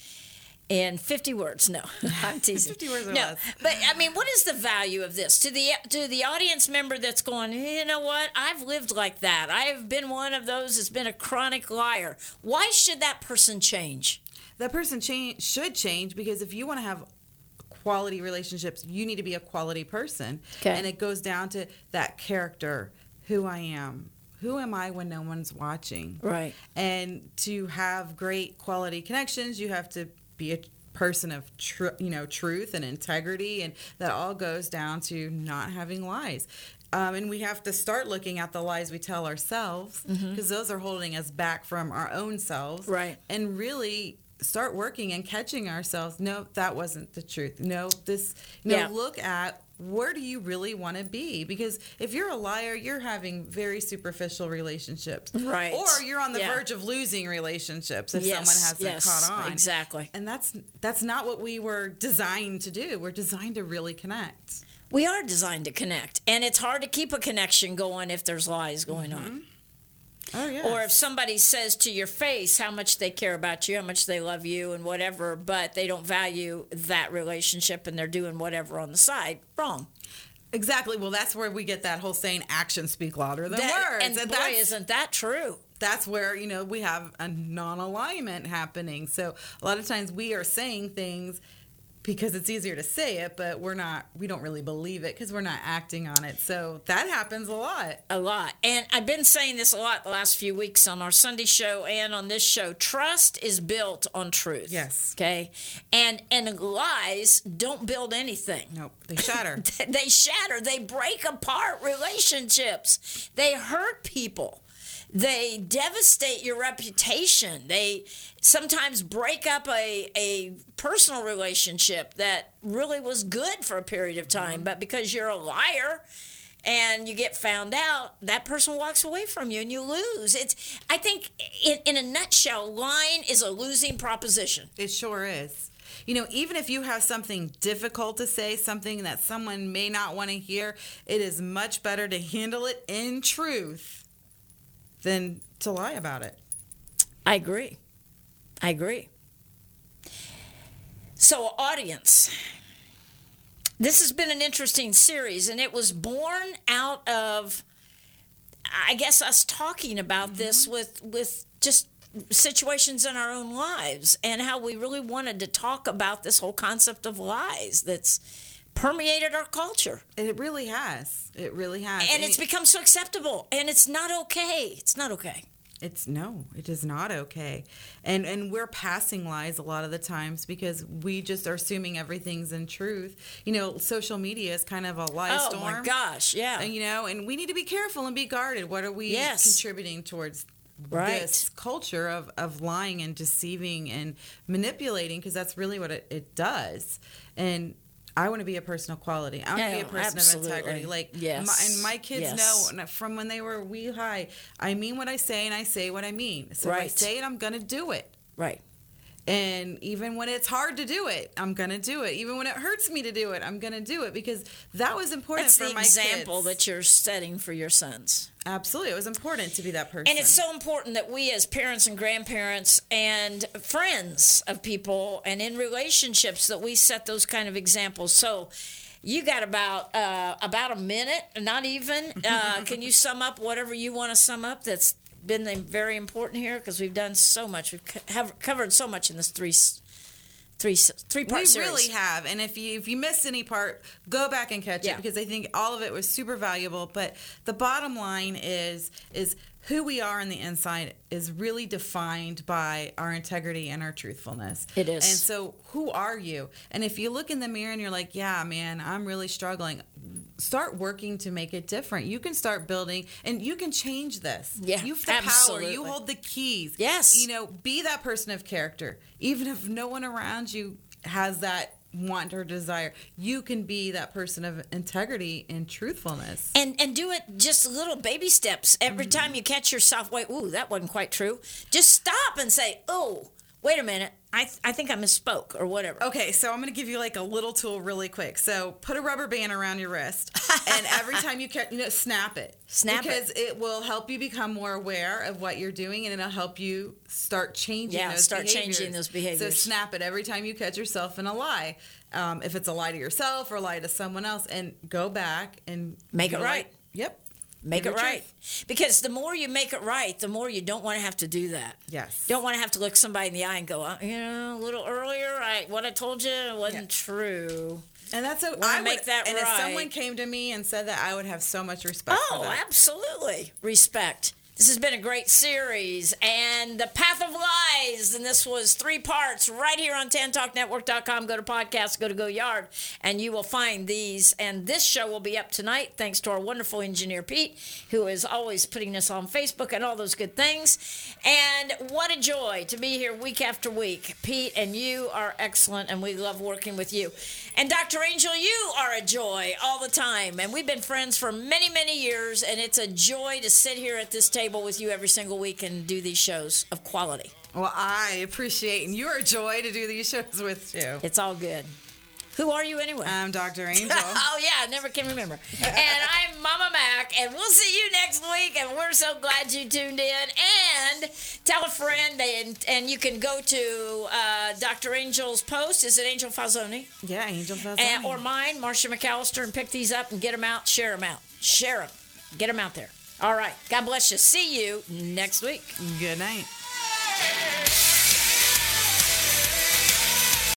in fifty words? No, I'm teasing. fifty words or no, less. but I mean, what is the value of this to the to the audience member that's going, you know what? I've lived like that. I've been one of those that's been a chronic liar. Why should that person change? That person change should change, because if you want to have quality relationships, you need to be a quality person. Okay. And it goes down to that character, who I am. Who am I when no one's watching? Right. And to have great quality connections, you have to be a person of tr- you know, truth and integrity, and that all goes down to not having lies. Um, and we have to start looking at the lies we tell ourselves, because those are holding us back from our own selves. Right. And really start working and catching ourselves. No, that wasn't the truth. No, this, you know, Yeah. look at where do you really want to be? Because if you're a liar, you're having very superficial relationships. Right. Or you're on the Yeah. verge of losing relationships if Yes, someone hasn't yes, caught on. exactly. And that's that's not what we were designed to do. We're designed to really connect. We are designed to connect, and it's hard to keep a connection going if there's lies going on. Oh, yeah. Or if somebody says to your face how much they care about you, how much they love you, and whatever, but they don't value that relationship and they're doing whatever on the side, wrong. Exactly. Well, that's where we get that whole saying, actions speak louder than That- words. and boy, that's, isn't that true? that's where, you know, we have a non-alignment happening. So a lot of times we are saying things because it's easier to say it, but we're not, we don't really believe it because we're not acting on it. So that happens a lot. A lot. And I've been saying this a lot the last few weeks on our Sunday show and on this show. Trust is built on truth. Yes. Okay? And and lies don't build anything. Nope. They shatter. They shatter. They break apart relationships. They hurt people. They devastate your reputation. They sometimes break up a, a personal relationship that really was good for a period of time. But because you're a liar and you get found out, that person walks away from you and you lose. It's I think in, in a nutshell, lying is a losing proposition. It sure is. You know, even if you have something difficult to say, something that someone may not want to hear, it is much better to handle it in truth than to lie about it. I agree. I agree. So, audience, this has been an interesting series, and it was born out of, I guess, us talking about mm-hmm. this with with just situations in our own lives and how we really wanted to talk about this whole concept of lies that's permeated our culture. It really has. It really has. And it's become so acceptable, and it's not okay. It's not okay. It's no, it is not okay. And and we're passing lies a lot of the times because we just are assuming everything's in truth. You know, social media is kind of a lie Oh storm. my gosh, yeah. And, you know, and we need to be careful and be guarded. What are we Yes. contributing towards Right. this culture of, of lying and deceiving and manipulating? Because that's really what it, it does. And I want to be a person of quality. I want to be a Oh, person absolutely. of integrity. Like, Yes. my, and my kids Yes. know from when they were wee high, I mean what I say and I say what I mean. So if I Right. say it, I'm going to do it. Right. And even when it's hard to do it, I'm going to do it. Even when it hurts me to do it, I'm going to do it because that was important That's for the my example kids. that you're setting for your sons. Absolutely. It was important to be that person. And it's so important that we as parents and grandparents and friends of people and in relationships that we set those kind of examples. So you got about uh, about a minute, not even. Uh, can you sum up whatever you want to sum up that's been the- very important here? Because we've done so much. We've co- have covered so much in this three three three part we series. really have. And if you if you missed any part, go back and catch Yeah. it because I think all of it was super valuable. But the bottom line is is who we are on the inside is really defined by our integrity and our truthfulness. It is. And so who are you? And if you look in the mirror and you're like, yeah, man, I'm really struggling, start working to make it different. You can start building and you can change this. Yeah, You have the absolutely. power. You hold the keys. Yes. You know, be that person of character. Even if no one around you has that want or desire, you can be that person of integrity and truthfulness. And and do it just little baby steps. Every time you catch yourself, wait, ooh, that wasn't quite true. Just stop and say, oh, wait a minute. I th- I think I misspoke or whatever. Okay, so I'm going to give you like a little tool really quick. So put a rubber band around your wrist, and every time you catch, you know, snap it. Snap it. because it. will help you become more aware of what you're doing, and it'll help you start changing. Yeah, those start behaviors. changing those behaviors. So snap it every time you catch yourself in a lie. Um, if it's a lie to yourself or a lie to someone else, and go back and Make do it right. Yep. Make Give it your right. Because the more you make it right, the more you don't want to have to do that. Yes. Don't want to have to look somebody in the eye and go, uh, you know, a little earlier, I, what I told you wasn't Yeah. true. And that's a, Wanna I make would, that and if right. someone came to me and said that, I would have so much respect for Oh, that. absolutely. Respect. This has been a great series, and The Path of Lies, and this was three parts right here on tan talk network dot com. Go to podcast, go to Go Yard, and you will find these. And this show will be up tonight, thanks to our wonderful engineer, Pete, who is always putting us on Facebook and all those good things. And what a joy to be here week after week. Pete, and you are excellent, and we love working with you. And Doctor Angel, you are a joy all the time, and we've been friends for many, many years, and it's a joy to sit here at this table with you every single week and do these shows of quality. Well, I appreciate, and you're a joy to do these shows with too. It's all good. Who are you anyway? I'm Doctor Angel. Oh, yeah, I never can remember. And I'm Mama Mac, and we'll see you next week, and we're so glad you tuned in. And tell a friend, and, and you can go to uh, Doctor Angel's post. Is it Angel Falzoni? Yeah, Angel Falzoni. And, or mine, Marcia McAllister, and pick these up and get them out, share them out. Share them. Get them out there. All right. God bless you. See you next week. Good night.